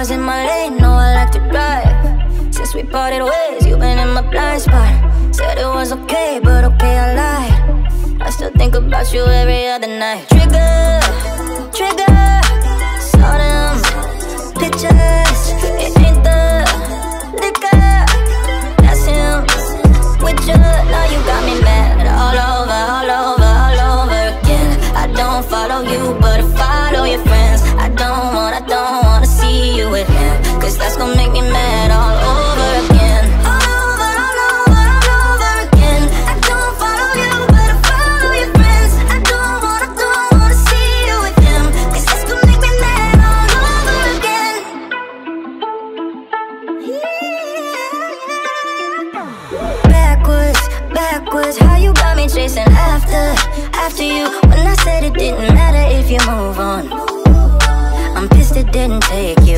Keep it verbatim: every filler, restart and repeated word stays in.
cars in my lane, know I like to drive. Since we parted ways, you've been in my blind spot. Said it was okay, but okay, I lied. I still think about you every other night. Trigger, trigger, saw them pictures. It ain't the liquor, that's him with you. Now you got me mad all over, all over, all over again. I don't follow you, but I follow your friends. I don't want, I don't wanna see you with him, cause that's gonna make me mad all over again. All over, all over, all over again. I don't follow you, but I follow your friends. I don't want, I don't wanna see you with him, cause that's gonna make me mad all over again. Backwards, backwards, how you got me chasing after, after you, when I said it didn't matter if you move on. I'm pissed it didn't take you.